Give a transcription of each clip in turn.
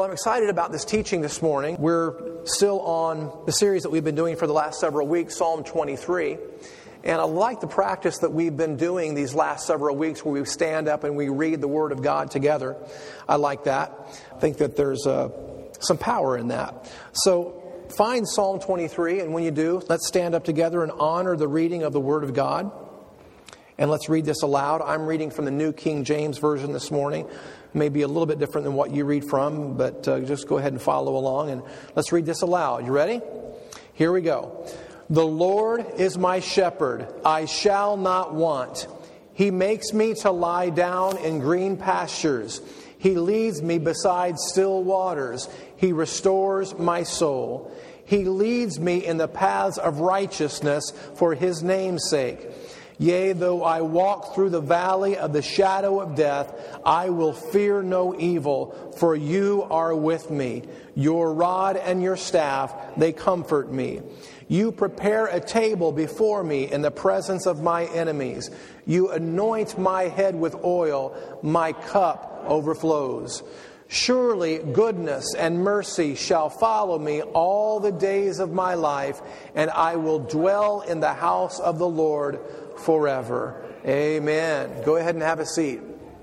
Well, I'm excited about this teaching this morning. We're still on the series that we've been doing for the last several weeks, Psalm 23. And I like the practice that we've been doing these last several weeks where we stand up and we read the Word of God together. I like that. I think that there's some power in that. So find Psalm 23, and when you do, let's stand up together and honor the reading of the Word of God. And let's read this aloud. I'm reading from the New King James Version this morning. May be a little bit different than what you read from, but just go ahead and follow along. And let's read this aloud. You ready? Here we go. The Lord is my shepherd. I shall not want. He makes me to lie down in green pastures. He leads me beside still waters. He restores my soul. He leads me in the paths of righteousness for His name's sake. Yea, though I walk through the valley of the shadow of death, I will fear no evil, for you are with me. Your rod and your staff, they comfort me. You prepare a table before me in the presence of my enemies. You anoint my head with oil, my cup overflows. Surely goodness and mercy shall follow me all the days of my life, and I will dwell in the house of the Lord forever. Amen. Go ahead and have a seat.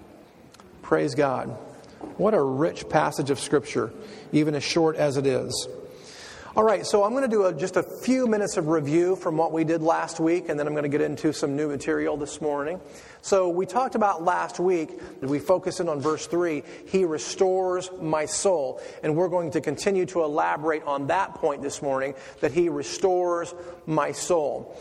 Praise God. What a rich passage of Scripture, even as short as it is. All right, so I'm going to do just a few minutes of review from what we did last week, and then I'm going to get into some new material this morning. So we talked about last week, we focused in on verse 3, He restores my soul. And we're going to continue to elaborate on that point this morning, that He restores my soul.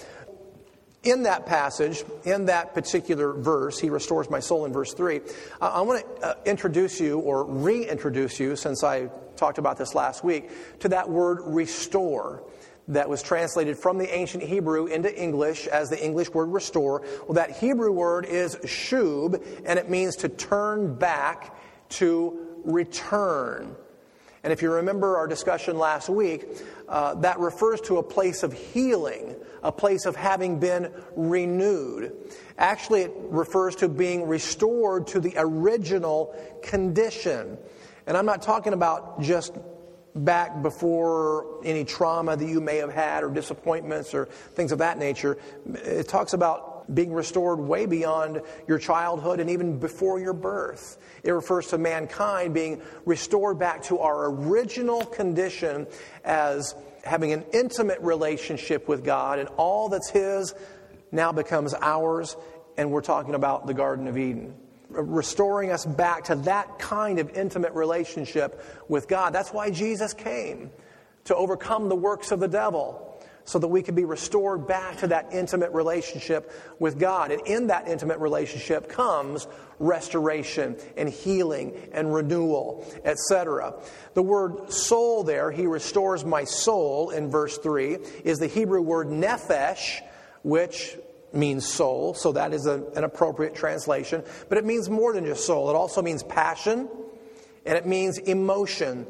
In that passage, in that particular verse, He restores my soul in verse 3, I want to introduce you, or reintroduce you, since I talked about this last week, to that word restore that was translated from the ancient Hebrew into English as the English word restore. Well, that Hebrew word is shub, and it means to turn back, to return. And if you remember our discussion last week, that refers to a place of healing, a place of having been renewed. Actually, it refers to being restored to the original condition. And I'm not talking about just back before any trauma that you may have had or disappointments or things of that nature. It talks about being restored way beyond your childhood and even before your birth. It refers to mankind being restored back to our original condition as having an intimate relationship with God, and all that's His now becomes ours, and we're talking about the Garden of Eden. Restoring us back to that kind of intimate relationship with God. That's why Jesus came, to overcome the works of the devil, so that we could be restored back to that intimate relationship with God. And in that intimate relationship comes restoration and healing and renewal, etc. The word soul there, He restores my soul, in verse 3, is the Hebrew word nephesh, which means soul, so that is an appropriate translation. But it means more than just soul. It also means passion, and it means emotion.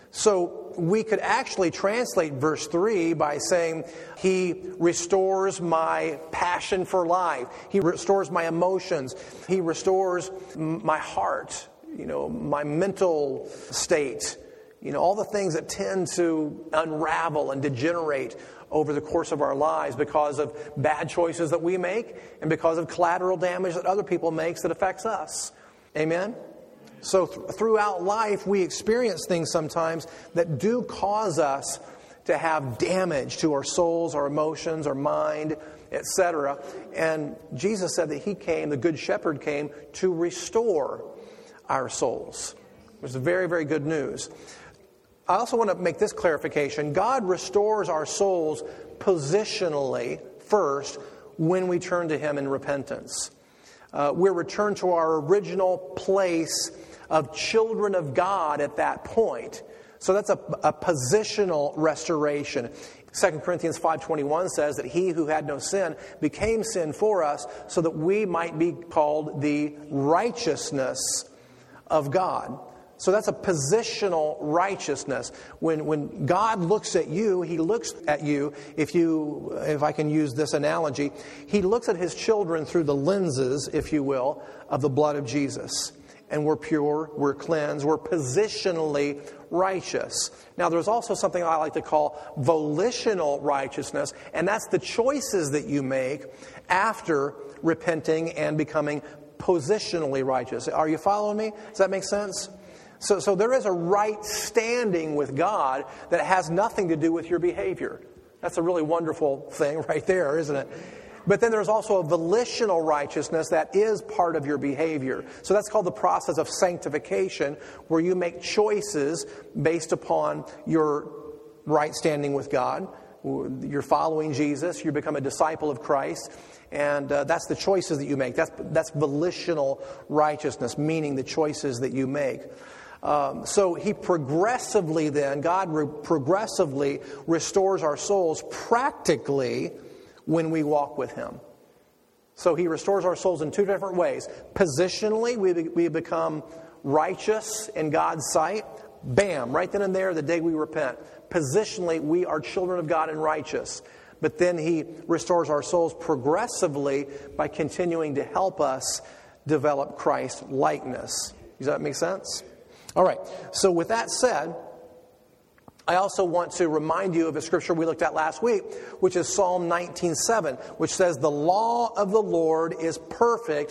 So we could actually translate verse 3 by saying, He restores my passion for life. He restores my emotions. He restores my heart, my mental state, all the things that tend to unravel and degenerate over the course of our lives because of bad choices that we make and because of collateral damage that other people make that affects us. Amen? So throughout life, we experience things sometimes that do cause us to have damage to our souls, our emotions, our mind, etc. And Jesus said that He came, the Good Shepherd came, to restore our souls. Which is very, very good news. I also want to make this clarification. God restores our souls positionally first when we turn to Him in repentance. We're returned to our original place of children of God at that point. So that's a positional restoration. 2 Corinthians 5:21 says that He who had no sin became sin for us so that we might be called the righteousness of God. So that's a positional righteousness. When God looks at you, He looks at you, if I can use this analogy, He looks at His children through the lenses, if you will, of the blood of Jesus. and we're pure, we're cleansed, we're positionally righteous. Now, there's also something I like to call volitional righteousness, and that's the choices that you make after repenting and becoming positionally righteous. Are you following me? Does that make sense? So there is a right standing with God that has nothing to do with your behavior. That's a really wonderful thing right there, isn't it? But then there's also a volitional righteousness that is part of your behavior. So that's called the process of sanctification, where you make choices based upon your right standing with God. You're following Jesus. You become a disciple of Christ. And that's the choices that you make. That's volitional righteousness, meaning the choices that you make. So he progressively then, God progressively restores our souls practically when we walk with him. So he restores our souls in two different ways. Positionally, we become righteous in God's sight. Bam, right then and there, the day we repent. Positionally, we are children of God and righteous. But then he restores our souls progressively by continuing to help us develop Christ likeness. Does that make sense? All right, so with that said, I also want to remind you of a scripture we looked at last week, which is Psalm 19:7, which says, "The law of the Lord is perfect,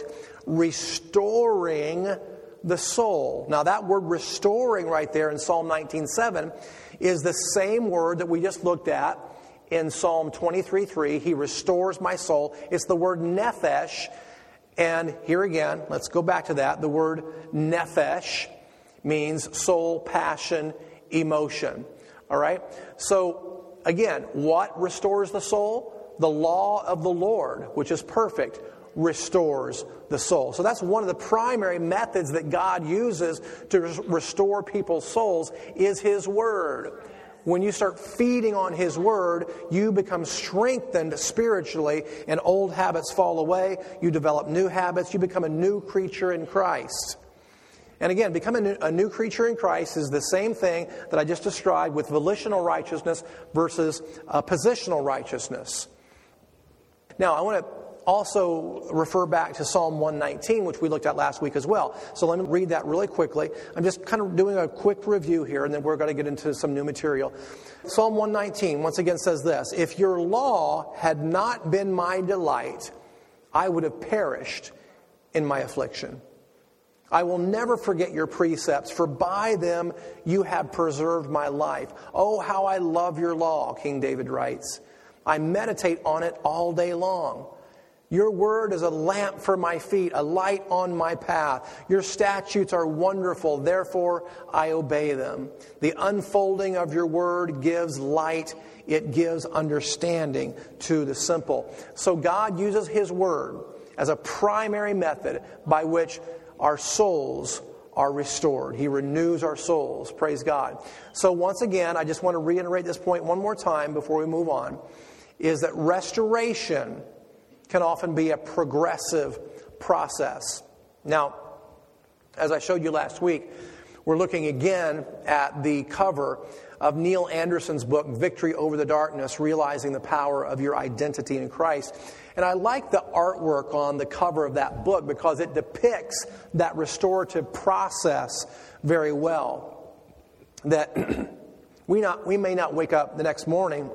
restoring the soul." Now that word restoring right there in Psalm 19:7 is the same word that we just looked at in Psalm 23:3. He restores my soul. It's the word nephesh. And here again, let's go back to that. The word nephesh means soul, passion, emotion. All right? So, again, what restores the soul? The law of the Lord, which is perfect, restores the soul. So that's one of the primary methods that God uses to restore people's souls is His Word. When you start feeding on His Word, you become strengthened spiritually and old habits fall away. You develop new habits. You become a new creature in Christ. And again, becoming a new creature in Christ is the same thing that I just described with volitional righteousness versus positional righteousness. Now, I want to also refer back to Psalm 119, which we looked at last week as well. So let me read that really quickly. I'm just kind of doing a quick review here, and then we're going to get into some new material. Psalm 119, once again, says this: "If your law had not been my delight, I would have perished in my affliction. I will never forget your precepts, for by them you have preserved my life. Oh, how I love your law," King David writes. "I meditate on it all day long. Your word is a lamp for my feet, a light on my path. Your statutes are wonderful, therefore I obey them. The unfolding of your word gives light. It gives understanding to the simple." So God uses His word as a primary method by which our souls are restored. He renews our souls. Praise God. So once again, I just want to reiterate this point one more time before we move on, is that restoration can often be a progressive process. Now, as I showed you last week, we're looking again at the cover of Neil Anderson's book, Victory Over the Darkness, Realizing the Power of Your Identity in Christ. And I like the artwork on the cover of that book because it depicts that restorative process very well. That we may not wake up the next morning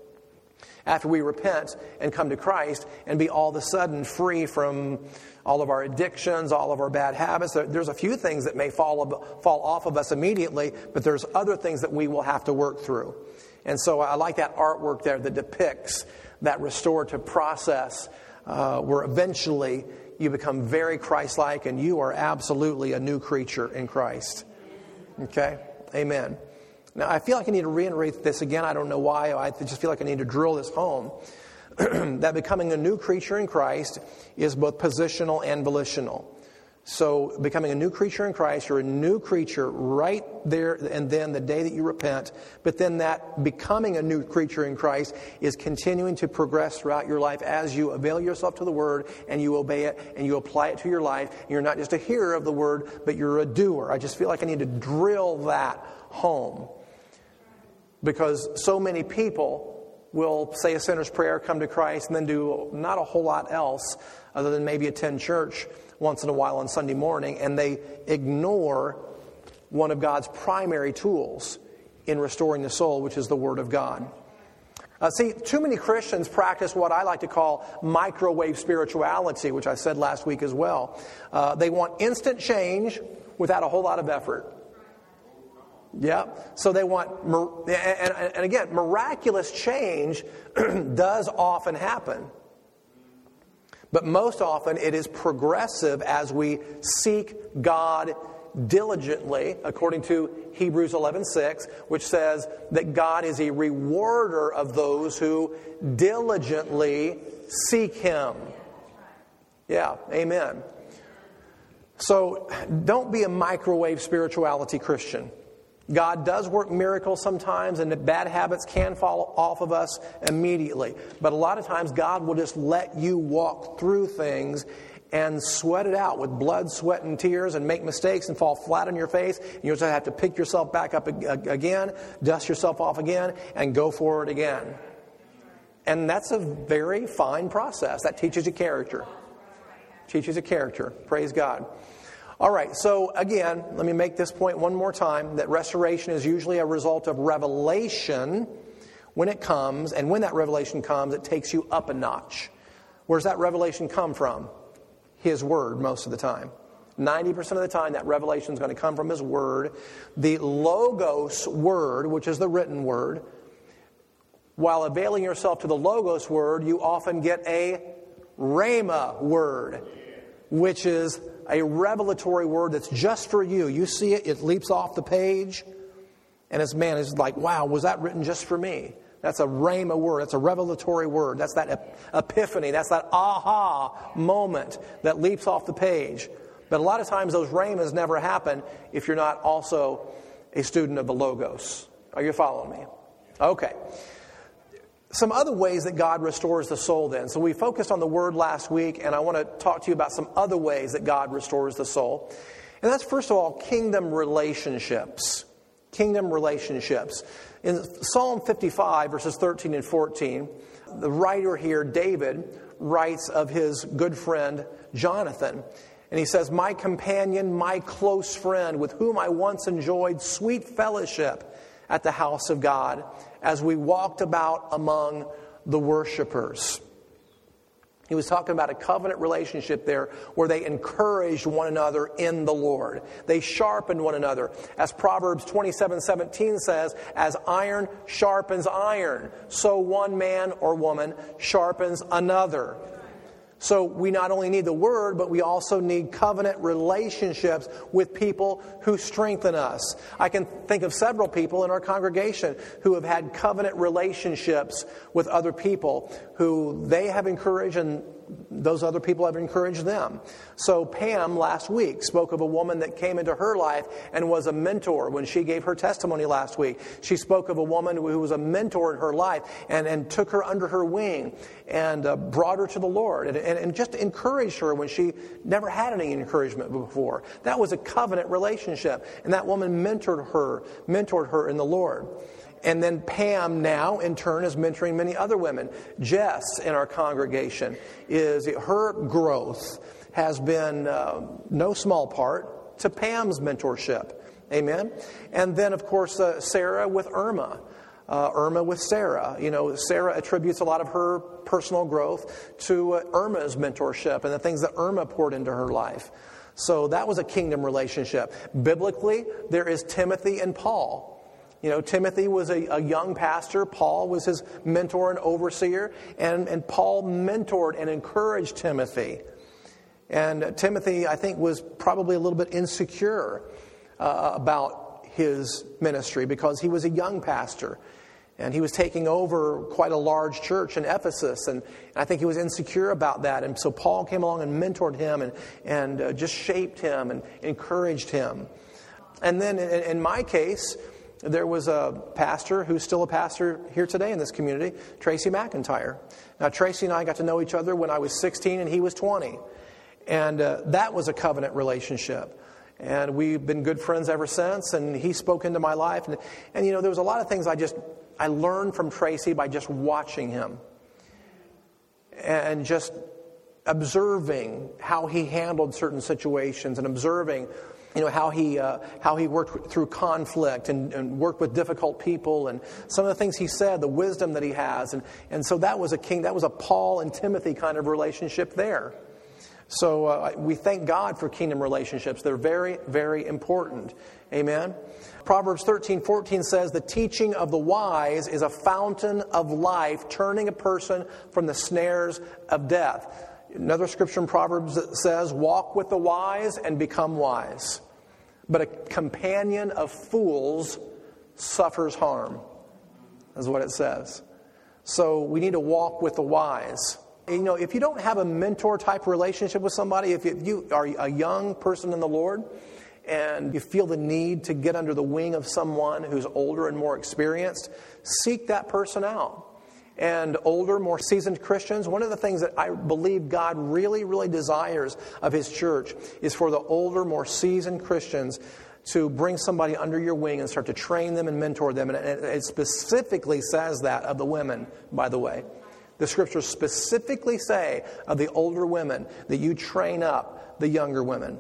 after we repent and come to Christ and be all of a sudden free from all of our addictions, all of our bad habits. There's a few things that may fall off of us immediately, but there's other things that we will have to work through. And so I like that artwork there that depicts that restorative process where eventually you become very Christ-like and you are absolutely a new creature in Christ. Okay? Amen. Now, I feel like I need to reiterate this again. I don't know why. I just feel like I need to drill this home. That becoming a new creature in Christ is both positional and volitional. So becoming a new creature in Christ, you're a new creature right there and then the day that you repent. But then that becoming a new creature in Christ is continuing to progress throughout your life as you avail yourself to the Word and you obey it and you apply it to your life. And you're not just a hearer of the Word, but you're a doer. I just feel like I need to drill that home. Because so many people will say a sinner's prayer, come to Christ, and then do not a whole lot else other than maybe attend church once in a while on Sunday morning, and they ignore one of God's primary tools in restoring the soul, which is the Word of God. See, too many Christians practice what I like to call microwave spirituality, which I said last week as well. They want instant change without a whole lot of effort. Yeah, so they want, and again, miraculous change does often happen. But most often it is progressive as we seek God diligently, according to Hebrews 11:6, which says that God is a rewarder of those who diligently seek Him. Yeah, amen. So don't be a microwave spirituality Christian. God does work miracles sometimes, and bad habits can fall off of us immediately. But a lot of times God will just let you walk through things and sweat it out with blood, sweat, and tears, and make mistakes and fall flat on your face. And you'll just have to pick yourself back up again, dust yourself off again, and go for it again. And that's a very fine process. That teaches you character. Teaches you character. Praise God. All right, so again, let me make this point one more time, that restoration is usually a result of revelation when it comes, and when that revelation comes, it takes you up a notch. Where's that revelation come from? His Word most of the time. 90% of the time, that revelation is going to come from His Word. The Logos Word, which is the written Word, while availing yourself to the Logos Word, you often get a Rhema Word, which is a revelatory word that's just for you. You see it, it leaps off the page, and it's like, wow, was that written just for me? That's a rhema word. That's a revelatory word. That's that epiphany. That's that aha moment that leaps off the page. But a lot of times those rhemas never happen if you're not also a student of the Logos. Are you following me? Okay. Some other ways that God restores the soul then. So we focused on the Word last week, and I want to talk to you about some other ways that God restores the soul. And that's, first of all, kingdom relationships. Kingdom relationships. In Psalm 55, verses 13 and 14, the writer here, David, writes of his good friend, Jonathan. And he says, "My companion, my close friend, with whom I once enjoyed sweet fellowship at the house of God, as we walked about among the worshipers." He was talking about a covenant relationship there where they encouraged one another in the Lord. They sharpened one another. As Proverbs 27:17 says, "As iron sharpens iron, so one man or woman sharpens another." So we not only need the Word, but we also need covenant relationships with people who strengthen us. I can think of several people in our congregation who have had covenant relationships with other people who they have encouraged, and those other people have encouraged them. So Pam last week spoke of a woman that came into her life and was a mentor when she gave her testimony last week. She spoke of a woman who was a mentor in her life and took her under her wing and brought her to the Lord and just encouraged her when she never had any encouragement before. That was a covenant relationship, and that woman mentored her in the Lord. And then Pam now, in turn, is mentoring many other women. Jess in our congregation, her growth has been no small part to Pam's mentorship. Amen? And then, of course, Sarah with Irma. Irma with Sarah. You know, Sarah attributes a lot of her personal growth to Irma's mentorship and the things that Irma poured into her life. So that was a kingdom relationship. Biblically, there is Timothy and Paul. You know, Timothy was a young pastor. Paul was his mentor and overseer. And Paul mentored and encouraged Timothy. And Timothy, I think, was probably a little bit insecure about his ministry because he was a young pastor. And he was taking over quite a large church in Ephesus. And I think he was insecure about that. And so Paul came along and mentored him and just shaped him and encouraged him. And then in my case, there was a pastor who's still a pastor here today in this community, Tracy McIntyre. Now, Tracy and I got to know each other when I was 16 and he was 20. And that was a covenant relationship. And we've been good friends ever since. And he spoke into my life. And you know, there was a lot of things I learned from Tracy by just watching him. And just observing how he handled certain situations and observing, how he worked through conflict and worked with difficult people, and some of the things he said, the wisdom that he has. And so that was a Paul and Timothy kind of relationship there. So we thank God for kingdom relationships. They're very, very important. Amen. Proverbs 13:14 says, the teaching of the wise is a fountain of life, turning a person from the snares of death. Another scripture in Proverbs that says, walk with the wise and become wise. But a companion of fools suffers harm. That's what it says. So we need to walk with the wise. If you don't have a mentor type relationship with somebody, if you are a young person in the Lord and you feel the need to get under the wing of someone who's older and more experienced, seek that person out. And older, more seasoned Christians, one of the things that I believe God really, really desires of His church is for the older, more seasoned Christians to bring somebody under your wing and start to train them and mentor them. And it specifically says that of the women, by the way. The scriptures specifically say of the older women that you train up the younger women.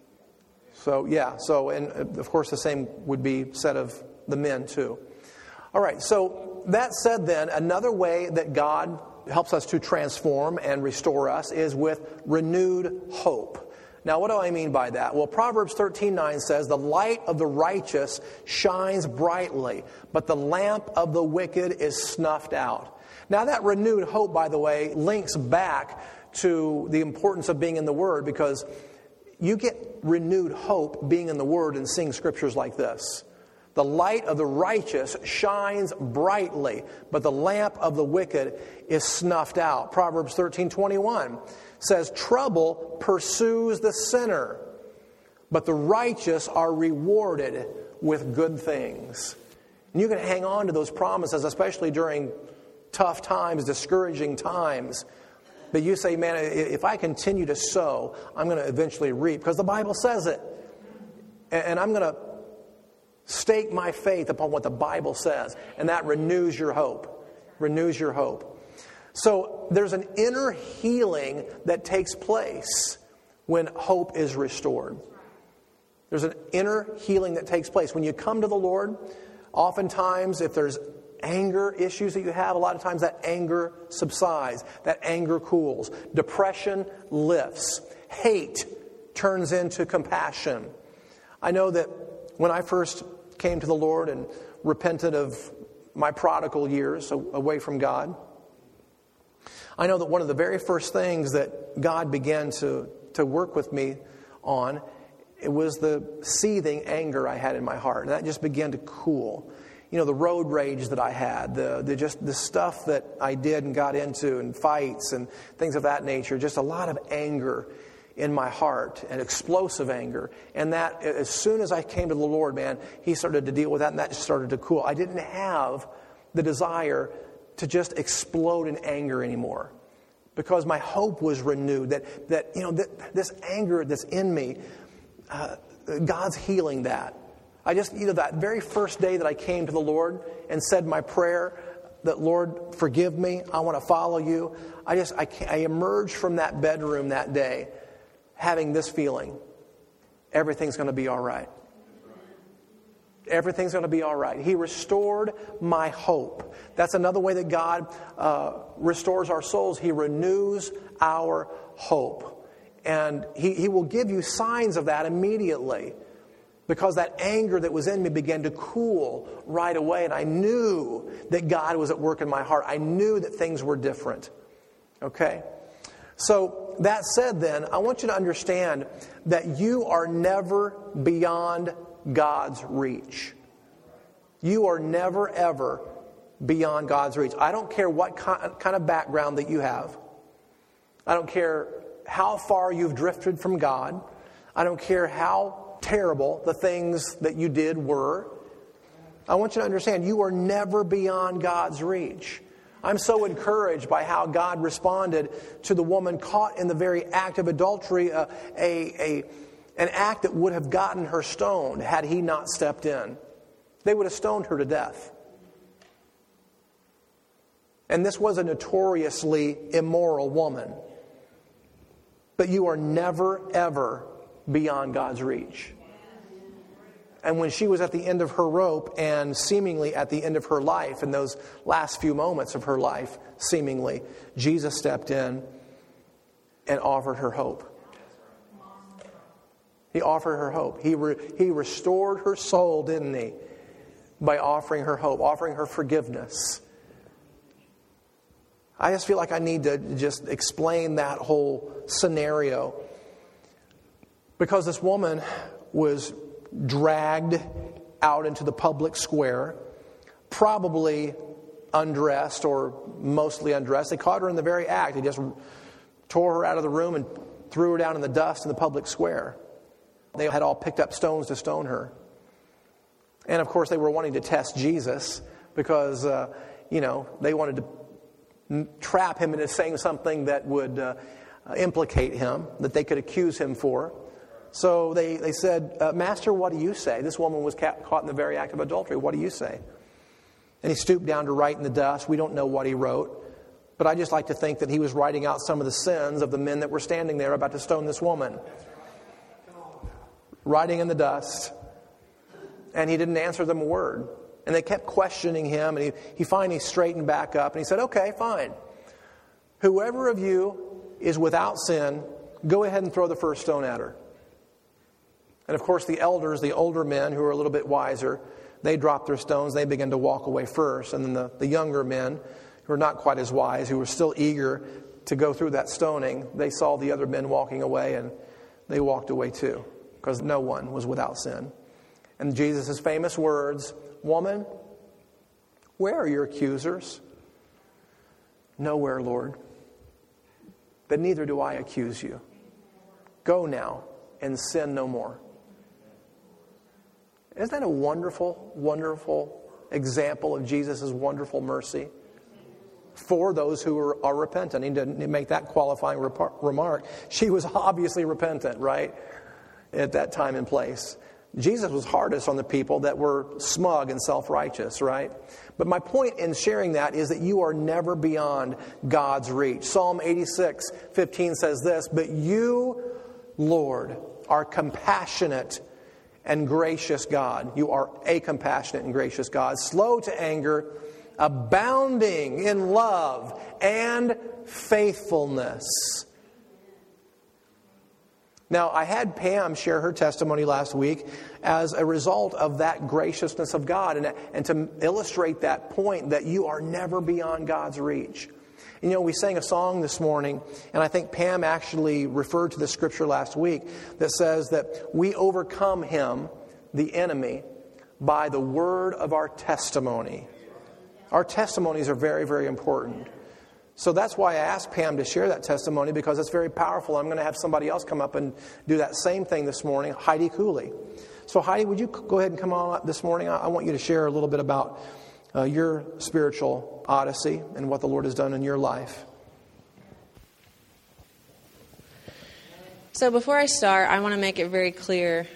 So, and of course the same would be said of the men too. All right, so that said then, another way that God helps us to transform and restore us is with renewed hope. Now, what do I mean by that? Well, Proverbs 13:9 says, the light of the righteous shines brightly, but the lamp of the wicked is snuffed out. Now, that renewed hope, by the way, links back to the importance of being in the Word, because you get renewed hope being in the Word and seeing scriptures like this. The light of the righteous shines brightly, but the lamp of the wicked is snuffed out. Proverbs 13:21 says, trouble pursues the sinner, but the righteous are rewarded with good things. And you can hang on to those promises, especially during tough times, discouraging times. But you say, man, if I continue to sow, I'm going to eventually reap, because the Bible says it. And I'm going to stake my faith upon what the Bible says. And that renews your hope. Renews your hope. So there's an inner healing that takes place when hope is restored. There's an inner healing that takes place. When you come to the Lord, oftentimes if there's anger issues that you have, a lot of times that anger subsides. That anger cools. Depression lifts. Hate turns into compassion. I know that when I first came to the Lord and repented of my prodigal years away from God, I know that one of the very first things that God began to work with me on, it was the seething anger I had in my heart. And that just began to cool. The road rage that I had, the stuff that I did and got into, and fights and things of that nature, just a lot of anger in my heart, and explosive anger. And that, as soon as I came to the Lord, man, He started to deal with that, and that just started to cool. I didn't have the desire to just explode in anger anymore, because my hope was renewed. That this anger that's in me, God's healing that. I just, that very first day that I came to the Lord and said my prayer, that Lord, forgive me, I want to follow you. I emerged from that bedroom that day having this feeling: everything's going to be all right. Everything's going to be all right. He restored my hope. That's another way that God restores our souls. He renews our hope. And He will give you signs of that immediately, because that anger that was in me began to cool right away. And I knew that God was at work in my heart. I knew that things were different. Okay? So that said then, I want you to understand that you are never beyond God's reach. You are never, ever beyond God's reach. I don't care what kind of background that you have. I don't care how far you've drifted from God. I don't care how terrible the things that you did were. I want you to understand, you are never beyond God's reach. I'm so encouraged by how God responded to the woman caught in the very act of adultery, an act that would have gotten her stoned had He not stepped in. They would have stoned her to death. And this was a notoriously immoral woman. but you are never, ever beyond God's reach. And when she was at the end of her rope and seemingly at the end of her life, in those last few moments of her life, seemingly, Jesus stepped in and offered her hope. He offered her hope. He restored her soul, didn't he? By offering her hope, offering her forgiveness. I just feel like I need to just explain that whole scenario. Because this woman was dragged out into the public square, probably undressed or mostly undressed. They caught her in the very act. They just tore her out of the room and threw her down in the dust in the public square. They had all picked up stones to stone her. And of course they were wanting to test Jesus because, they wanted to trap him into saying something that would implicate him, that they could accuse him for. So they said, Master, what do you say? This woman was caught in the very act of adultery. What do you say? And he stooped down to write in the dust. We don't know what he wrote. But I just like to think that he was writing out some of the sins of the men that were standing there about to stone this woman. Writing in the dust. And he didn't answer them a word. And they kept questioning him. And he finally straightened back up. And he said, okay, fine. Whoever of you is without sin, go ahead and throw the first stone at her. And of course the elders, the older men who are a little bit wiser, they dropped their stones. They began to walk away first. And then the younger men, who are not quite as wise, who were still eager to go through that stoning, they saw the other men walking away and they walked away too. Because no one was without sin. And Jesus' famous words, woman, where are your accusers? Nowhere, Lord. But neither do I accuse you. Go now and sin no more. Isn't that a wonderful, wonderful example of Jesus' wonderful mercy for those who are repentant? He didn't make that qualifying remark. She was obviously repentant, right? At that time and place. Jesus was hardest on the people that were smug and self-righteous, right? But my point in sharing that is that you are never beyond God's reach. Psalm 86:15 says this, but you, Lord, are compassionate and gracious God. You are a compassionate and gracious God, slow to anger, abounding in love and faithfulness. Now, I had Pam share her testimony last week as a result of that graciousness of God and to illustrate that point that you are never beyond God's reach. We sang a song this morning, and I think Pam actually referred to the scripture last week that says that we overcome him, the enemy, by the word of our testimony. Our testimonies are very, very important. So that's why I asked Pam to share that testimony, because it's very powerful. I'm going to have somebody else come up and do that same thing this morning, Heidi Cooley. So Heidi, would you go ahead and come on up this morning? I want you to share a little bit about your spiritual odyssey and what the Lord has done in your life. So before I start, I want to make it very clear,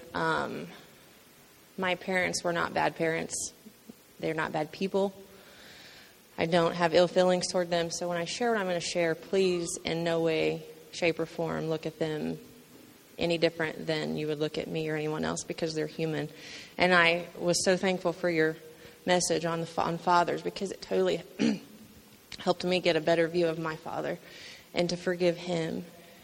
my parents were not bad parents. They're not bad people. I don't have ill feelings toward them. So when I share what I'm going to share, please in no way, shape, or form look at them any different than you would look at me or anyone else, because they're human. And I was so thankful for your message on fathers, because it totally helped me get a better view of my father and to forgive him.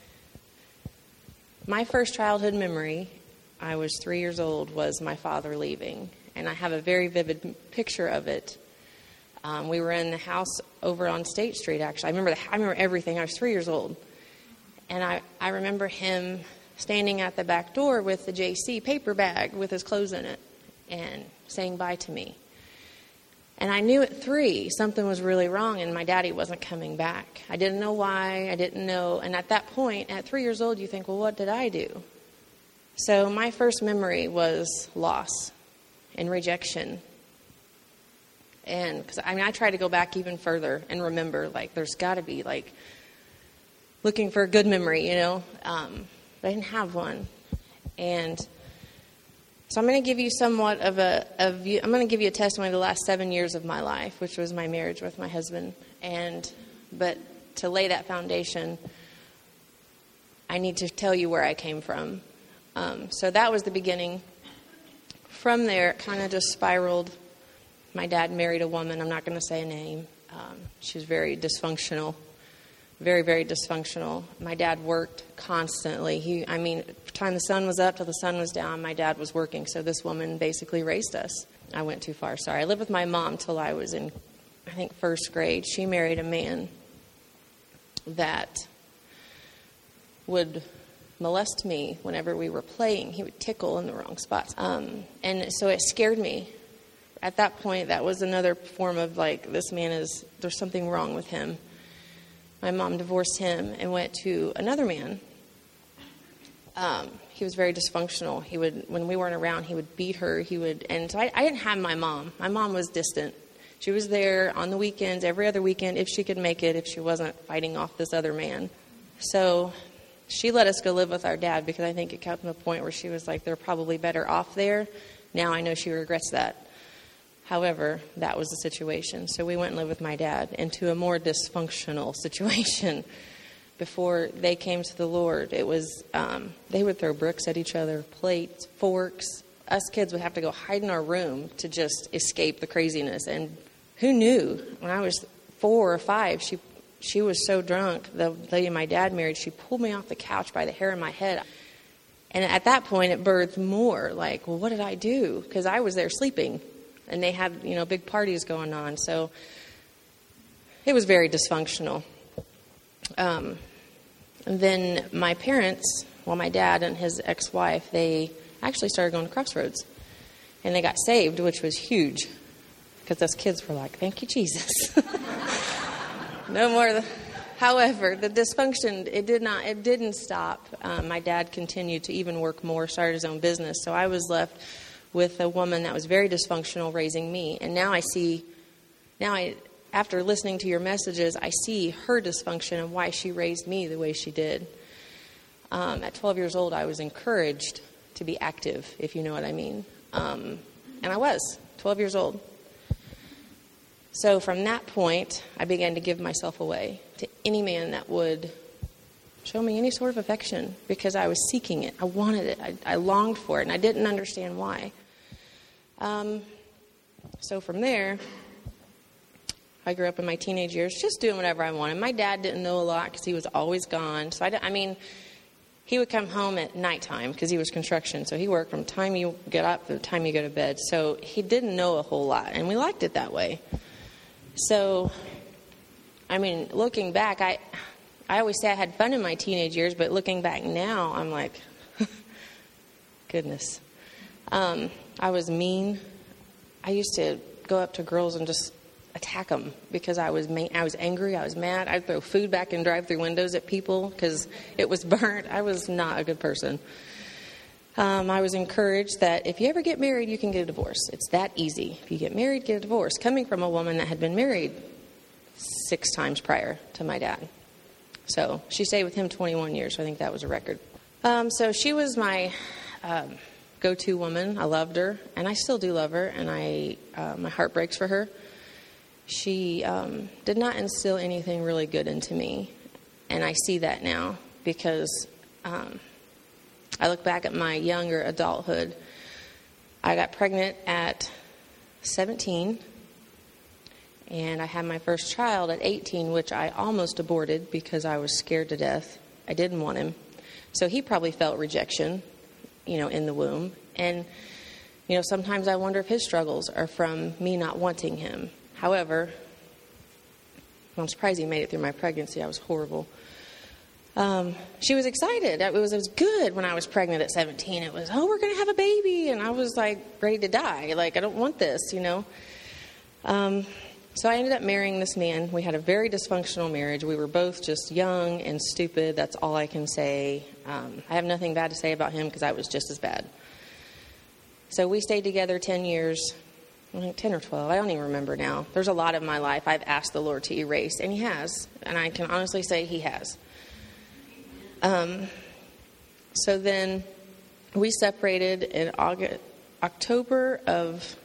My first childhood memory, I was 3 years old, was my father leaving. And I have a very vivid picture of it. We were in the house over on State Street, actually. I remember everything. I was 3 years old. And I remember him standing at the back door with the JC paper bag with his clothes in it and saying bye to me. And I knew at 3 something was really wrong and my daddy wasn't coming back. I didn't know why. I didn't know. And at that point, at 3 years old, you think, well, what did I do? So my first memory was loss and rejection. And because I tried to go back even further and remember, there's got to be looking for a good memory, but I didn't have one. And so I'm going to give you somewhat of I'm going to give you a testimony of the last 7 years of my life, which was my marriage with my husband. But to lay that foundation, I need to tell you where I came from. So that was the beginning. From there, it kind of just spiraled. My dad married a woman. I'm not going to say a name. She was very dysfunctional. Very, very dysfunctional. My dad worked constantly. From the time the sun was up till the sun was down, my dad was working. So this woman basically raised us. I went too far. Sorry. I lived with my mom till I was in, I think, first grade. She married a man that would molest me whenever we were playing. He would tickle in the wrong spots. And so it scared me. At that point, that was another form of there's something wrong with him. My mom divorced him and went to another man. He was very dysfunctional. When we weren't around, he would beat her. And so I didn't have my mom. My mom was distant. She was there on the weekends, every other weekend, if she could make it, if she wasn't fighting off this other man. So she let us go live with our dad because I think it got to a point where she was like, they're probably better off there. Now I know she regrets that. However, that was the situation. So we went and lived with my dad into a more dysfunctional situation. Before they came to the Lord, it was, they would throw bricks at each other, plates, forks. Us kids would have to go hide in our room to just escape the craziness. And who knew? When I was 4 or 5, she was so drunk, the lady my dad married, she pulled me off the couch by the hair of my head. And at that point, it birthed more. Well, what did I do? Because I was there sleeping. And they had, big parties going on. So it was very dysfunctional. And then my parents, my dad and his ex-wife, they actually started going to Crossroads. And they got saved, which was huge. Because us kids were like, thank you, Jesus. No more. However, the dysfunction, it didn't stop. My dad continued to even work more, started his own business. So I was left with a woman that was very dysfunctional raising me. And now after listening to your messages, I see her dysfunction and why she raised me the way she did. At 12 years old, I was encouraged to be active, if you know what I mean. And I was 12 years old. So from that point, I began to give myself away to any man that would show me any sort of affection because I was seeking it. I wanted it. I longed for it, and I didn't understand why. So from there, I grew up in my teenage years just doing whatever I wanted. My dad didn't know a lot because he was always gone. So he would come home at nighttime because he was construction. So he worked from the time you get up to the time you go to bed. So he didn't know a whole lot, and we liked it that way. So, looking back, I always say I had fun in my teenage years, but looking back now, I'm like, goodness. I was mean. I used to go up to girls and just attack them because I was angry, I was mad. I'd throw food back in drive-through windows at people because it was burnt. I was not a good person. I was encouraged that if you ever get married, you can get a divorce. It's that easy. If you get married, get a divorce. Coming from a woman that had been married 6 times prior to my dad. So she stayed with him 21 years. So I think that was a record. So she was my go-to woman. I loved her, and I still do love her, and my heart breaks for her. She did not instill anything really good into me, and I see that now because I look back at my younger adulthood. I got pregnant at 17, and I had my first child at 18, which I almost aborted because I was scared to death. I didn't want him. So he probably felt rejection, in the womb. And, sometimes I wonder if his struggles are from me not wanting him. However, I'm surprised he made it through my pregnancy. I was horrible. She was excited. It was good when I was pregnant at 17. It was, we're going to have a baby. And I was ready to die. I don't want this, So I ended up marrying this man. We had a very dysfunctional marriage. We were both just young and stupid. That's all I can say. I have nothing bad to say about him because I was just as bad. So we stayed together 10 years, I think 10 or 12. I don't even remember now. There's a lot of my life I've asked the Lord to erase, and he has. And I can honestly say he has. So then we separated in October of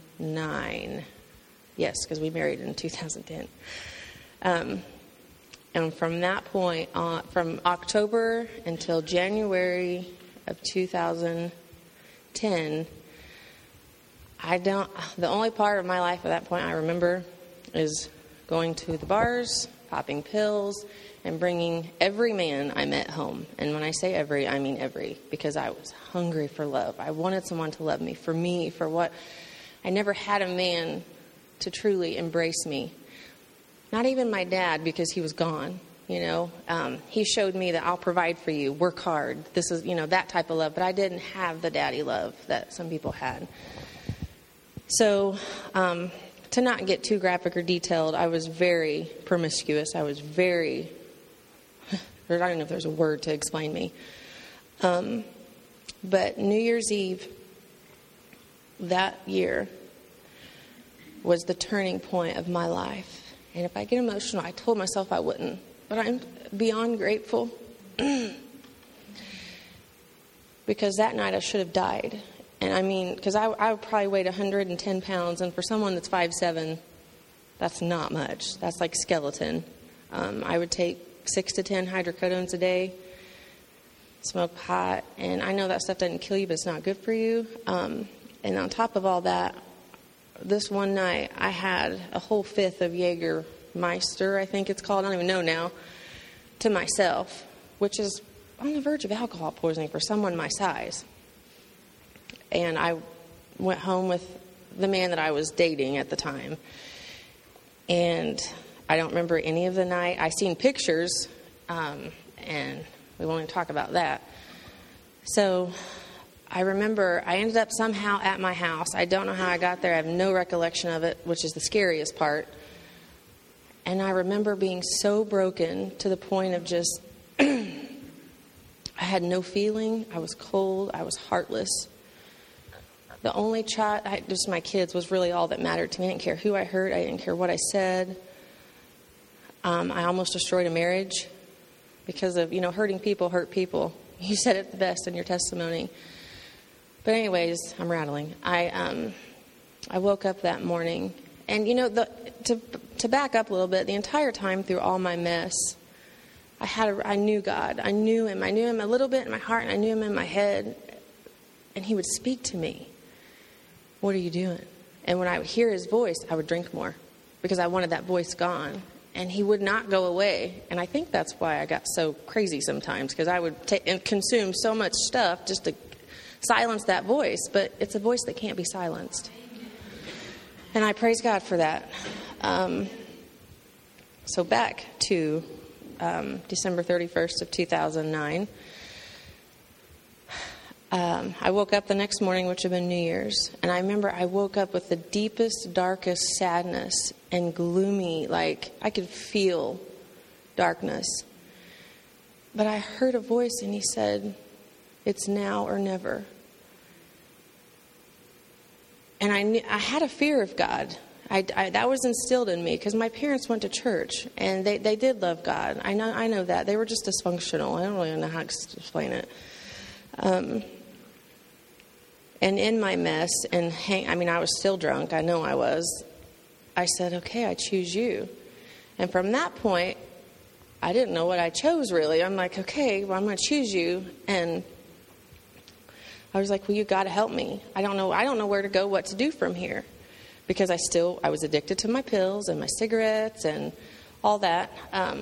2009. Yes, because we married in 2010. And from that point on, from October until January of 2010, the only part of my life at that point I remember is going to the bars, popping pills, and bringing every man I met home. And when I say every, I mean every, because I was hungry for love. I wanted someone to love me, for what I never had a man to truly embrace me. Not even my dad, because he was gone. He showed me that I'll provide for you, work hard. This is, that type of love. But I didn't have the daddy love that some people had. So, to not get too graphic or detailed, I was very promiscuous. I was very, I don't know if there's a word to explain me. But New Year's Eve that year was the turning point of my life. And if I get emotional, I told myself I wouldn't. But I'm beyond grateful. Because that night I should have died. And I mean, because I probably weighed 110 pounds. And for someone that's 5'7", that's not much. That's like skeleton. I would take 6 to 10 hydrocodones a day, smoke pot. And I know that stuff doesn't kill you, but it's not good for you. And on top of all that, this one night I had a whole fifth of Jägermeister, I think it's called. I don't even know now, to myself, which is on the verge of alcohol poisoning for someone my size. And I went home with the man that I was dating at the time. And I don't remember any of the night. I seen pictures, and we won't even talk about that. So I remember I ended up somehow at my house. I don't know how I got there. I have no recollection of it, which is the scariest part. And I remember being so broken to the point of just, I had no feeling. I was cold. I was heartless. The only child, just my kids, was really all that mattered to me. I didn't care who I hurt. I didn't care what I said. I almost destroyed a marriage because of, hurting people hurt people. You said it the best in your testimony. But anyways, I'm rattling. I woke up that morning, and to back up a little bit, the entire time through all my mess, I knew God. I knew Him. I knew Him a little bit in my heart, and I knew Him in my head. And He would speak to me. What are you doing? And when I would hear His voice, I would drink more because I wanted that voice gone. And He would not go away. And I think that's why I got so crazy sometimes, because I would consume so much stuff just to silence that voice. But it's a voice that can't be silenced. And I praise God for that. So back to December 31st of 2009. I woke up the next morning, which had been New Year's, and I remember I woke up with the deepest, darkest sadness and gloomy, like I could feel darkness. But I heard a voice, and He said, "It's now or never." And I had a fear of God. That was instilled in me because my parents went to church, and they did love God. I know that. They were just dysfunctional. I don't really know how to explain it. And in my mess, I was still drunk. I know I was. I said, "Okay, I choose you." And from that point, I didn't know what I chose, really. I'm like, "Okay, well, I'm going to choose you." And I was like, "Well, you got to help me. I don't know where to go, what to do from here." Because I was addicted to my pills and my cigarettes and all that.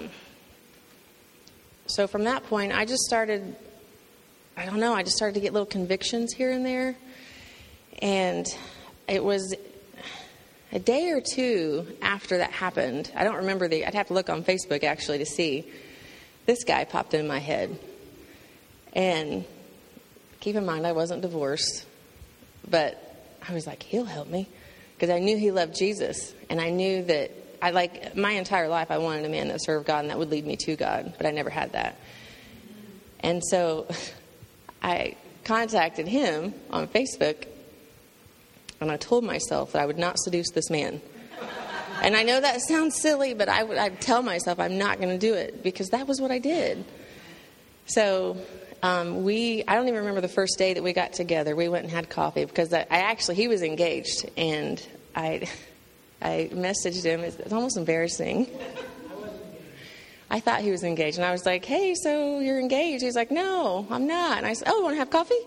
So from that point, I just started to get little convictions here and there. And it was a day or two after that happened. I don't remember I'd have to look on Facebook actually to see. This guy popped in my head. And keep in mind, I wasn't divorced. But I was like, He'll help me. Because I knew he loved Jesus. And I knew that my entire life I wanted a man that served God and that would lead me to God. But I never had that. And so I contacted him on Facebook, and I told myself that I would not seduce this man. And I know that sounds silly, but I'd tell myself I'm not going to do it, because that was what I did. So I don't even remember the first day that we got together. We went and had coffee, because he was engaged, and I messaged him. It's almost embarrassing. I thought he was engaged. And I was like, hey, so you're engaged? He's like, no, I'm not. And I said, oh, want to have coffee?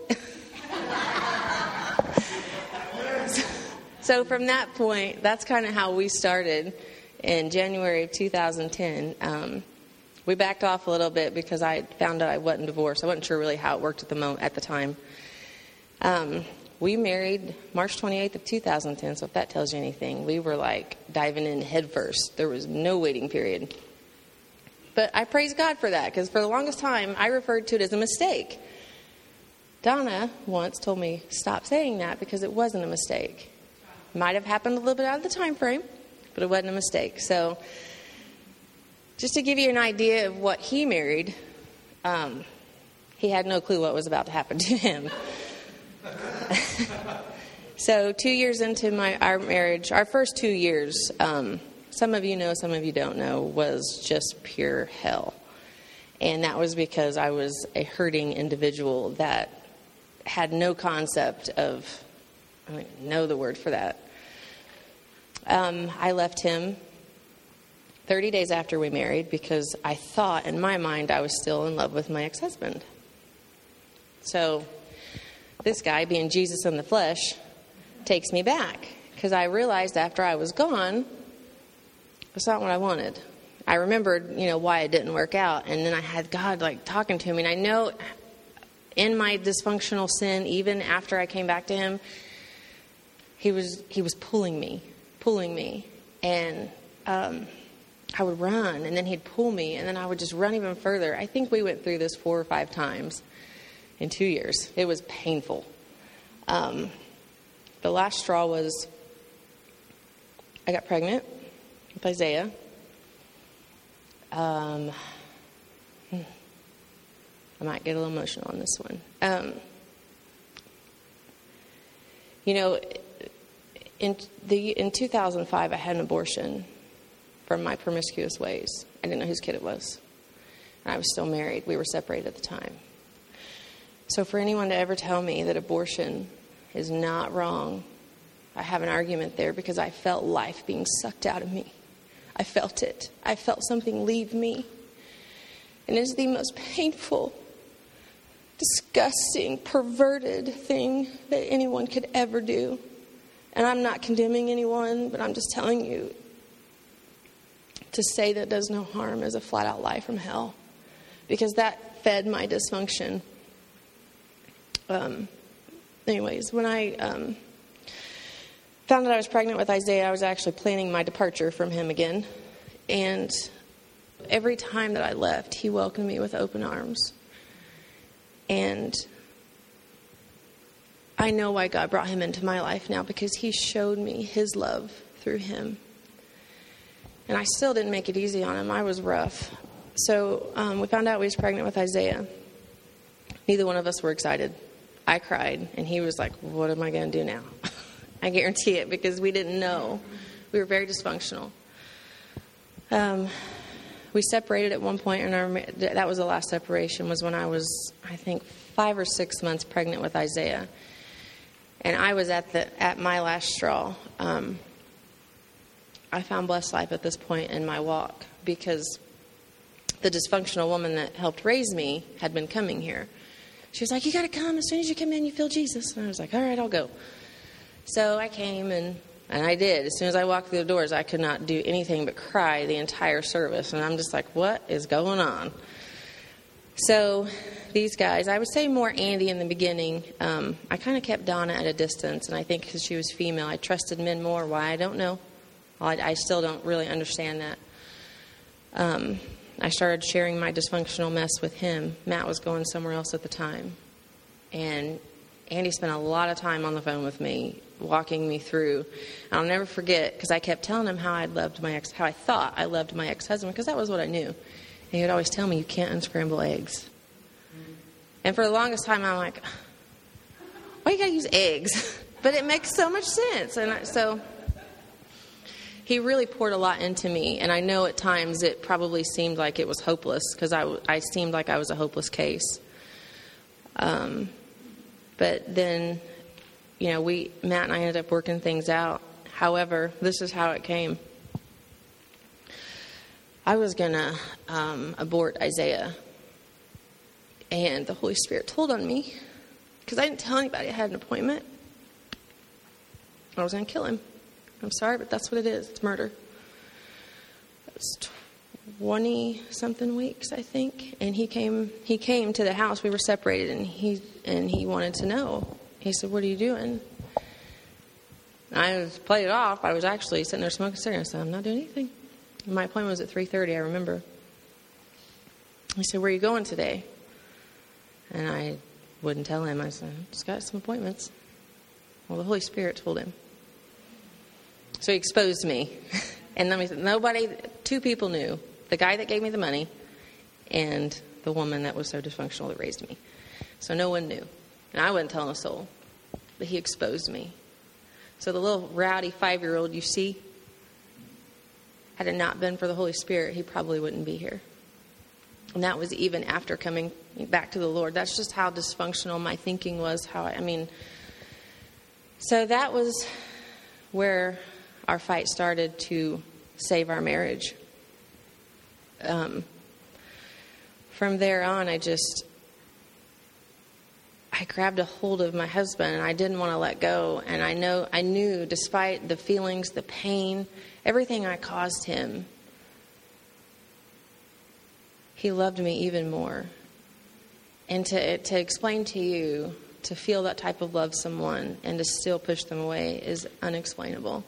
So from that point, that's kind of how we started in January of 2010. We backed off a little bit because I found out I wasn't divorced. I wasn't sure really how it worked at the time. We married March 28th of 2010, so if that tells you anything, we were like diving in head first. There was no waiting period. But I praise God for that, because for the longest time, I referred to it as a mistake. Donna once told me, stop saying that, because it wasn't a mistake. Might have happened a little bit out of the time frame, but it wasn't a mistake. So just to give you an idea of what he married, he had no clue what was about to happen to him. So 2 years into our marriage, our first 2 years, some of you know, some of you don't know, was just pure hell. And that was because I was a hurting individual that had no concept of, I don't even know the word for that. I left him 30 days after we married because I thought in my mind I was still in love with my ex-husband. So this guy, being Jesus in the flesh, takes me back because I realized after I was gone, it's not what I wanted. I remembered, why it didn't work out. And then I had God talking to me. And I know in my dysfunctional sin, even after I came back to him, he was pulling me. And I would run, and then he'd pull me, and then I would just run even further. I think we went through this 4 or 5 times in 2 years. It was painful. The last straw was I got pregnant with Isaiah. I might get a little emotional on this one. In 2005, I had an abortion from my promiscuous ways. I didn't know whose kid it was. And I was still married. We were separated at the time. So for anyone to ever tell me that abortion is not wrong, I have an argument there because I felt life being sucked out of me. I felt it. I felt something leave me. And it is the most painful, disgusting, perverted thing that anyone could ever do. And I'm not condemning anyone, but I'm just telling you, to say that does no harm is a flat-out lie from hell. Because that fed my dysfunction. Anyways, when I found out I was pregnant with Isaiah, I was actually planning my departure from him again. And every time that I left, he welcomed me with open arms. And I know why God brought him into my life now, because he showed me his love through him. And I still didn't make it easy on him. I was rough. So we found out we was pregnant with Isaiah. Neither one of us were excited. I cried, and he was like, what am I going to do now? I guarantee it, because we didn't know. We were very dysfunctional. We separated at one point, and that was the last separation, was when I was, I think, 5 or 6 months pregnant with Isaiah. And I was at my last straw. I found blessed life at this point in my walk, because the dysfunctional woman that helped raise me had been coming here. She was like, you got to come. As soon as you come in, you feel Jesus. And I was like, all right, I'll go. So I came, and I did. As soon as I walked through the doors, I could not do anything but cry the entire service. And I'm just like, what is going on? So these guys, I would say more Andy in the beginning. I kind of kept Donna at a distance, and I think because she was female, I trusted men more. Why? I don't know. I still don't really understand that. I started sharing my dysfunctional mess with him. Matt was going somewhere else at the time. And Andy spent a lot of time on the phone with me, walking me through. And I'll never forget, because I kept telling him how I thought I loved my ex-husband, because that was what I knew. And he would always tell me, you can't unscramble eggs. And for the longest time, I'm like, why you got to use eggs? But it makes so much sense. And so he really poured a lot into me. And I know at times it probably seemed like it was hopeless, because I seemed like I was a hopeless case. But then, Matt and I ended up working things out. However, this is how it came. I was going to abort Isaiah. And the Holy Spirit told on me, because I didn't tell anybody I had an appointment. I was going to kill him. I'm sorry, but that's what it is. It's murder. It was 20-something weeks, I think. And he came to the house. We were separated, and he wanted to know. He said, "What are you doing?" I played it off. I was actually sitting there smoking a cigarette. I said, "I'm not doing anything." And my appointment was at 3:30, I remember. He said, "Where are you going today?" And I wouldn't tell him. I said, "Just got some appointments." Well, the Holy Spirit told him. So he exposed me. And then he said, two people knew. The guy that gave me the money and the woman that was so dysfunctional that raised me. So no one knew. And I wasn't telling a soul. But he exposed me. So the little rowdy 5-year-old you see, had it not been for the Holy Spirit, he probably wouldn't be here. And that was even after coming back to the Lord. That's just how dysfunctional my thinking was. So that was where our fight started to save our marriage. From there on, I grabbed a hold of my husband, and I didn't want to let go. And I knew, despite the feelings, the pain, everything I caused him, he loved me even more. And to explain to you, to feel that type of love someone and to still push them away is unexplainable.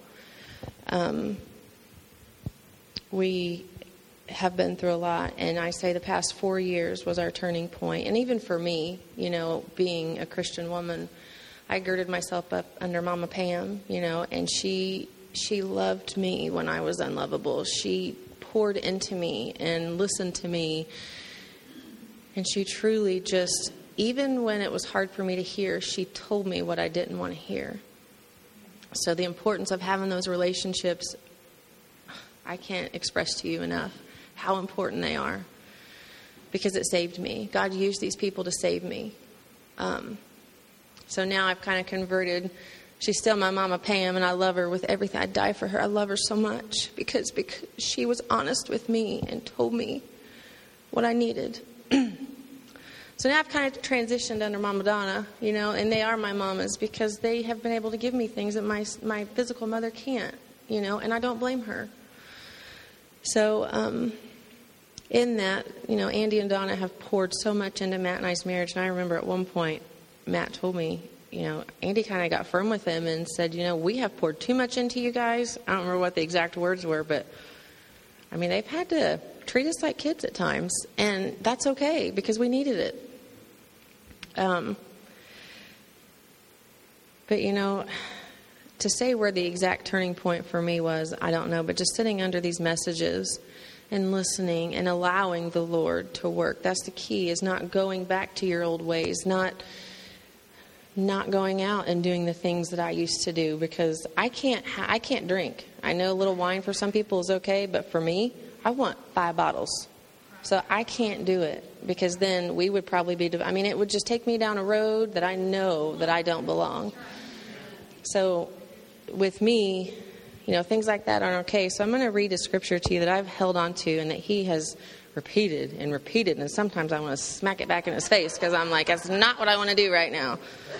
We have been through a lot, and I say the past 4 years was our turning point. And even for me, being a Christian woman, I girded myself up under Mama Pam, and she loved me when I was unlovable. She poured into me and listened to me. And she truly just, even when it was hard for me to hear, she told me what I didn't want to hear. So the importance of having those relationships, I can't express to you enough how important they are, because it saved me. God used these people to save me. So now I've kind of converted. She's still my Mama Pam, and I love her with everything. I'd die for her. I love her so much because she was honest with me and told me what I needed. So now I've kind of transitioned under Mama Donna, and they are my mamas because they have been able to give me things that my physical mother can't, and I don't blame her. So in that, Andy and Donna have poured so much into Matt and I's marriage, and I remember at one point Matt told me, Andy kind of got firm with him and said, we have poured too much into you guys. I don't remember what the exact words were, but they've had to treat us like kids at times, and that's okay because we needed it. But to say where the exact turning point for me was, I don't know, but just sitting under these messages and listening and allowing the Lord to work. That's the key, is not going back to your old ways, not going out and doing the things that I used to do, because I can't drink. I know a little wine for some people is okay, but for me, I want 5 bottles. So I can't do it, because then we would probably be, it would just take me down a road that I know that I don't belong. So with me, things like that aren't okay. So I'm going to read a scripture to you that I've held on to and that he has repeated, and sometimes I want to smack it back in his face because I'm like, that's not what I want to do right now.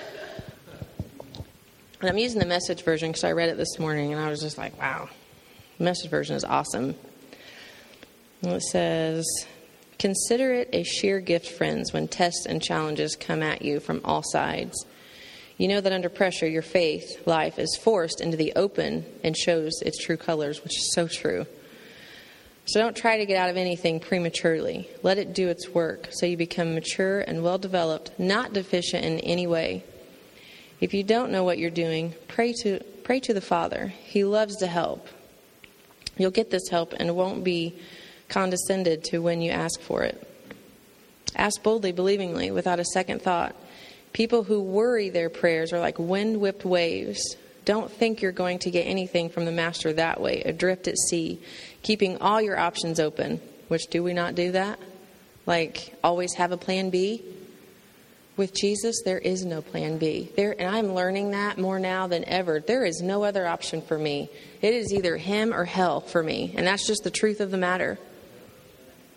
And I'm using the Message version because I read it this morning and I was just like, wow, the Message version is awesome. And it says, "Consider it a sheer gift, friends, when tests and challenges come at you from all sides. You know that under pressure, your faith life is forced into the open and shows its true colors," which is so true. So don't try to get out of anything prematurely. Let it do its work so you become mature and well-developed, not deficient in any way. If you don't know what you're doing, pray to the Father. He loves to help. You'll get this help and won't be condescended to when you ask for it. Ask boldly, believingly, without a second thought. People who worry their prayers are like wind-whipped waves. Don't think you're going to get anything from the Master that way, adrift at sea, keeping all your options open. Which, do we not do that? Like, always have a plan B? With Jesus, there is no plan B. And I'm learning that more now than ever. There is no other option for me. It is either him or hell for me. And that's just the truth of the matter.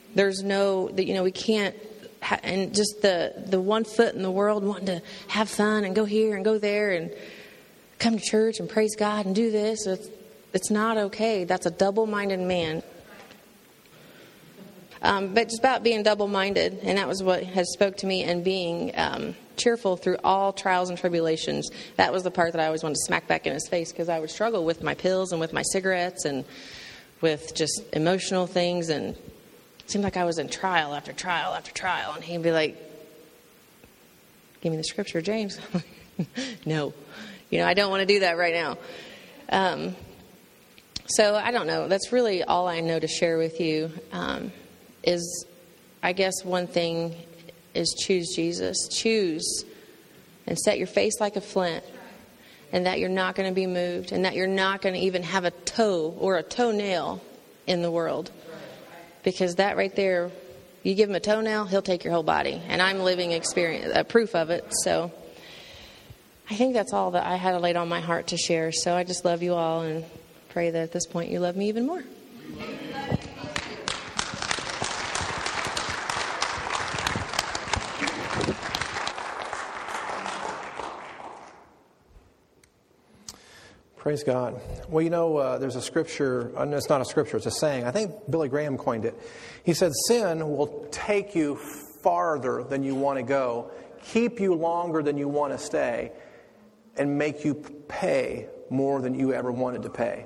There's no, we can't, and just the one foot in the world wanting to have fun and go here and go there and come to church and praise God and do this. It's not okay. That's a double-minded man. But just about being double-minded, and that was what has spoke to me, and being cheerful through all trials and tribulations. That was the part that I always wanted to smack back in his face, because I would struggle with my pills and with my cigarettes and with just emotional things, and it seemed like I was in trial after trial after trial, and he'd be like, give me the scripture, James. No. I don't want to do that right now. So I don't know. That's really all I know to share with you. Is, I guess, one thing is choose Jesus. Choose and set your face like a flint, and that you're not going to be moved, and that you're not going to even have a toe or a toenail in the world. Because that right there, you give him a toenail, he'll take your whole body. And I'm living experience, proof of it. So I think that's all that I had laid on my heart to share. So I just love you all, and pray that at this point you love me even more. Praise God. Well, there's a scripture, it's not a scripture, it's a saying. I think Billy Graham coined it. He said, sin will take you farther than you want to go, keep you longer than you want to stay, and make you pay more than you ever wanted to pay.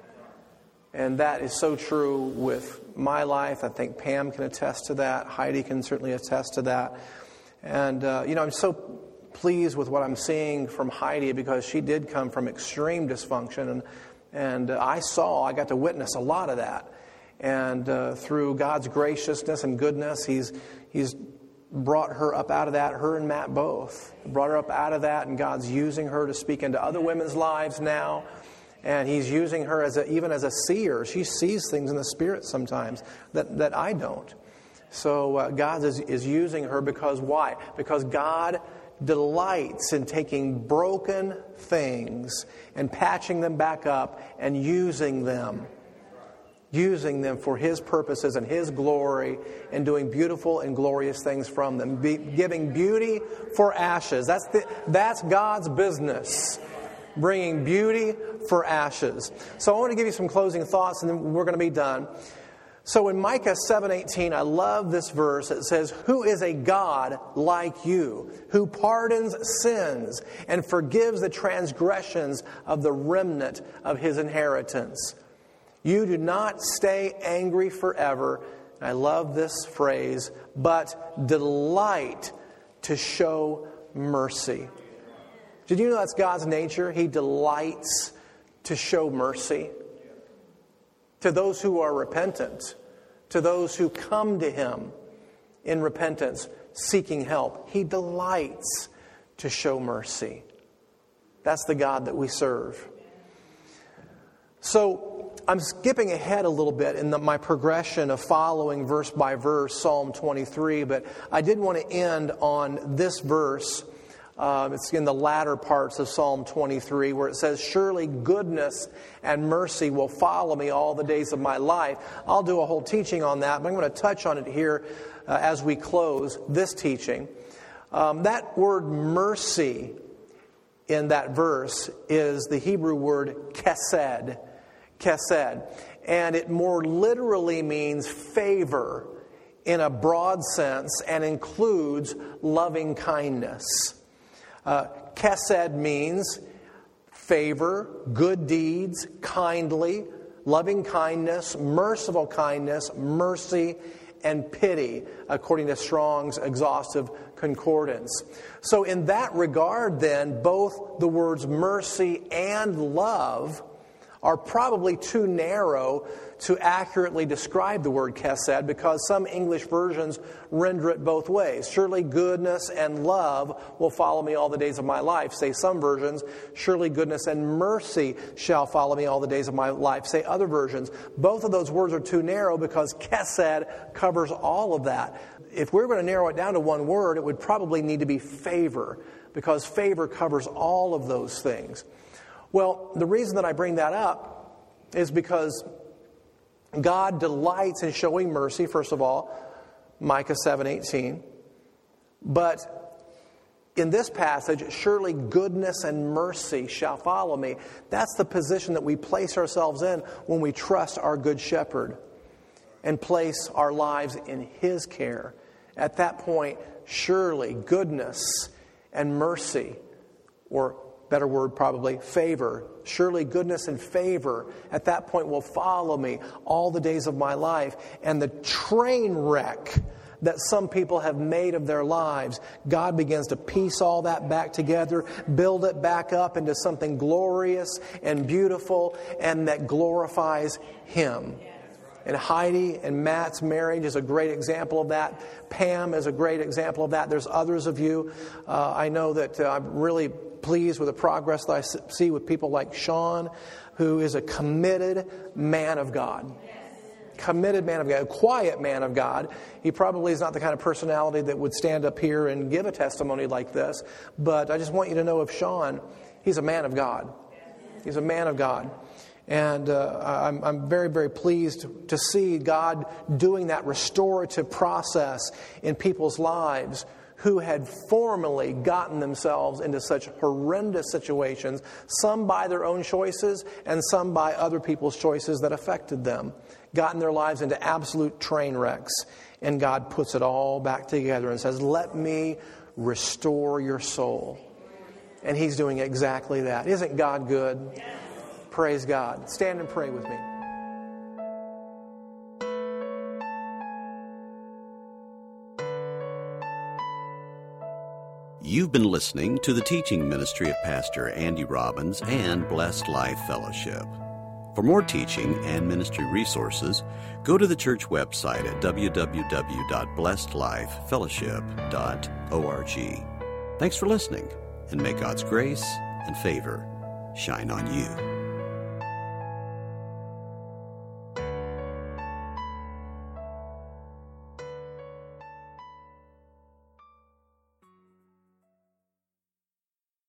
And that is so true with my life. I think Pam can attest to that. Heidi can certainly attest to that. And, I'm so pleased with what I'm seeing from Heidi, because she did come from extreme dysfunction. And I got to witness a lot of that. And through God's graciousness and goodness, He's brought her up out of that, her and Matt both. Brought her up out of that, and God's using her to speak into other women's lives now. And He's using her even as a seer. She sees things in the Spirit sometimes that I don't. So God is using her because why? Because God delights in taking broken things and patching them back up and using them for His purposes and His glory, and doing beautiful and glorious things from them. Giving beauty for ashes. That's God's business. Bringing beauty for ashes. So I want to give you some closing thoughts, and then we're going to be done. So in Micah 7:18, I love this verse. It says, "Who is a God like you, who pardons sins and forgives the transgressions of the remnant of His inheritance? You do not stay angry forever." And I love this phrase, "but delight to show mercy." Did you know that's God's nature? He delights to show mercy to those who are repentant, to those who come to Him in repentance, seeking help. He delights to show mercy. That's the God that we serve. So I'm skipping ahead a little bit in my progression of following verse by verse Psalm 23, but I did want to end on this verse. It's in the latter parts of Psalm 23, where it says, "Surely goodness and mercy will follow me all the days of my life." I'll do a whole teaching on that, but I'm going to touch on it here as we close this teaching. That word mercy in that verse is the Hebrew word kesed. Kesed. And it more literally means favor in a broad sense, and includes loving kindness. Kesed means favor, good deeds, kindly, loving kindness, merciful kindness, mercy, and pity, according to Strong's exhaustive concordance. So in that regard, then, both the words mercy and love are probably too narrow to accurately describe the word kesed, because some English versions render it both ways. Surely goodness and love will follow me all the days of my life. Say some versions, surely goodness and mercy shall follow me all the days of my life. Say other versions. Both of those words are too narrow, because kesed covers all of that. If we're going to narrow it down to one word, it would probably need to be favor, because favor covers all of those things. Well, the reason that I bring that up is because God delights in showing mercy, first of all, Micah 7:18. But in this passage, surely goodness and mercy shall follow me. That's the position that we place ourselves in when we trust our good shepherd and place our lives in his care. At that point, surely goodness and mercy, or better word probably, favor. Surely goodness and favor at that point will follow me all the days of my life. And the train wreck that some people have made of their lives, God begins to piece all that back together, build it back up into something glorious and beautiful, and that glorifies him. And Heidi and Matt's marriage is a great example of that. Pam is a great example of that. There's others of you. I know that I'm really pleased with the progress that I see with people like Sean, who is a committed man of God. Committed man of God, a quiet man of God. He probably is not the kind of personality that would stand up here and give a testimony like this. But I just want you to know of Sean, he's a man of God. He's a man of God. And I'm very, very pleased to see God doing that restorative process in people's lives who had formerly gotten themselves into such horrendous situations, some by their own choices and some by other people's choices that affected them, gotten their lives into absolute train wrecks. And God puts it all back together and says, let me restore your soul. And he's doing exactly that. Isn't God good? Praise God. Stand and pray with me. You've been listening to the teaching ministry of Pastor Andy Robbins and Blessed Life Fellowship. For more teaching and ministry resources, go to the church website at www.blessedlifefellowship.org. Thanks for listening, and may God's grace and favor shine on you.